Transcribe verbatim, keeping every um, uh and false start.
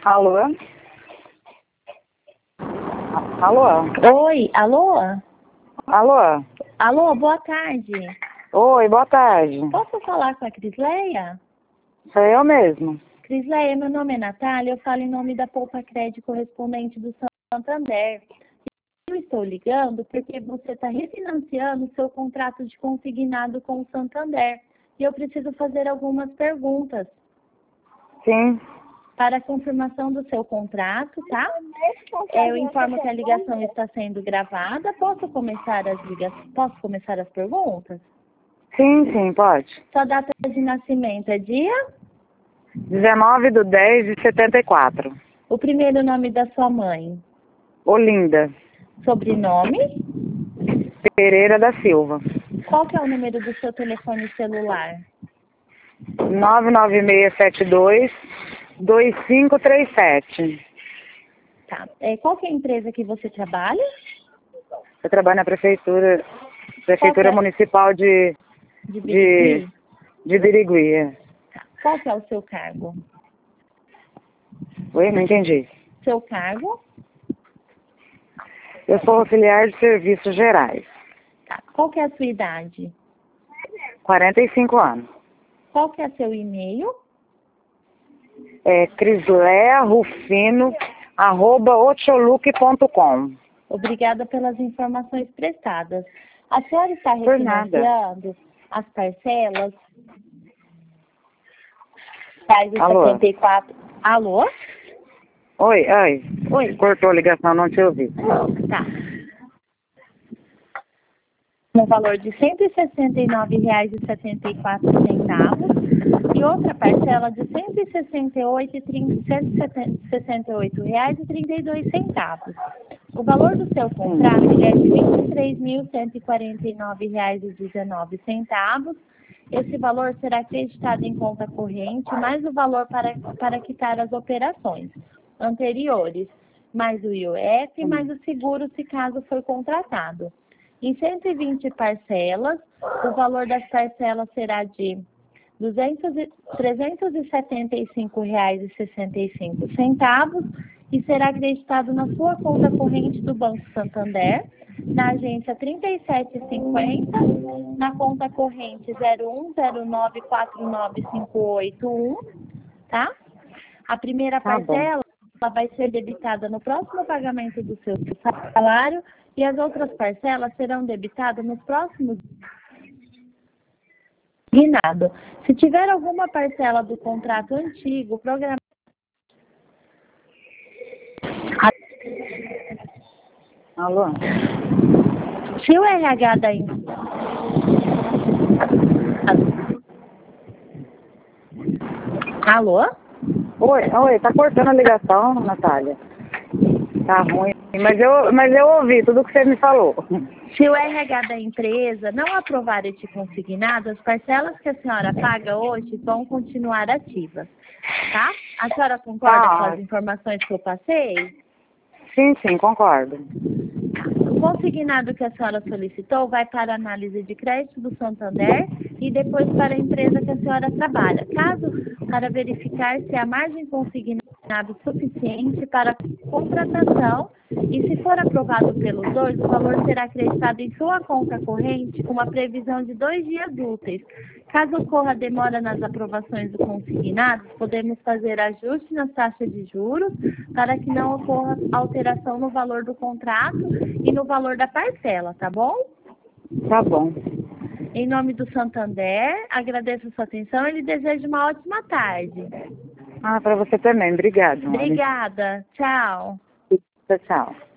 Alô? Alô? Oi, alô? Alô? Alô, boa tarde. Oi, boa tarde. Posso falar com a Crisleia? Sou eu mesmo. Crisleia, meu nome é Natália, eu falo em nome da Poupa Crédito correspondente do Santander. Eu estou ligando porque você está refinanciando o seu contrato de consignado com o Santander. E eu preciso fazer algumas perguntas. Sim. Para a confirmação do seu contrato, tá? Eu informo que a ligação está sendo gravada. Posso começar as ligações? Posso começar as perguntas? Sim, sim, pode. Sua data de nascimento é dia? dezenove de dez de setenta e quatro. O primeiro nome da sua mãe? Olinda. Sobrenome? Pereira da Silva. Qual que é o número do seu telefone celular? nove nove seis sete dois, dois cinco três sete. Tá. É, qual que é a empresa que você trabalha? Eu trabalho na prefeitura, prefeitura é? municipal de, De de, Birigui? de Birigui. é. Tá. Qual que é o seu cargo? Oi, não entendi. Seu cargo? Eu sou auxiliar de serviços gerais. Tá. Qual que é a sua idade? quarenta e cinco anos. Qual que é seu e-mail? É crislea rufino arroba outlook ponto com. Obrigada pelas informações prestadas. A senhora está Por nada. refinanciando as parcelas? Faz o Alô? setenta e quatro. Alô? Oi, oi. Oi. Cortou a ligação, não te ouvi. Tá. No valor de cento e sessenta e nove reais e setenta e quatro centavos e outra parcela de cento e sessenta e oito reais e trinta e dois centavos. O valor do seu contrato ele é de vinte e três mil cento e quarenta e nove reais e dezenove centavos. Esse valor será acreditado em conta corrente, mais o valor para, para quitar as operações anteriores, mais o I O F, mais o seguro se caso for contratado. Em cento e vinte parcelas, o valor das parcelas será de trezentos e setenta e cinco reais e sessenta e cinco centavos e será acreditado na sua conta corrente do Banco Santander, na agência trinta e sete cinquenta, na conta corrente zero um zero nove quatro nove cinco oito um, tá? A primeira Tá bom. parcela ela vai ser debitada no próximo pagamento do seu salário e as outras parcelas serão debitadas nos próximos consignado. Se tiver alguma parcela do contrato antigo, programa. Alô? Se o R H da em- Alô? Oi, oi, tá cortando a ligação, Natália. Tá ruim. Mas eu, mas eu ouvi tudo que você me falou. Se o R H da empresa não aprovar este consignado, as parcelas que a senhora paga hoje vão continuar ativas, tá? A senhora concorda Tá. com as informações que eu passei? Sim, sim, concordo. O consignado que a senhora solicitou vai para a análise de crédito do Santander e depois para a empresa que a senhora trabalha. Caso para verificar se a margem consignada é suficiente para a contratação e se for aprovado pelos dois, o valor será acreditado em sua conta corrente com uma previsão de dois dias úteis. Caso ocorra demora nas aprovações do consignado, podemos fazer ajuste nas taxas de juros para que não ocorra alteração no valor do contrato e no valor da parcela, tá bom? Tá bom. Em nome do Santander, agradeço a sua atenção e lhe desejo uma ótima tarde. Ah, pra você também. Obrigado. Mari. Obrigada. Tchau. Tchau, tchau.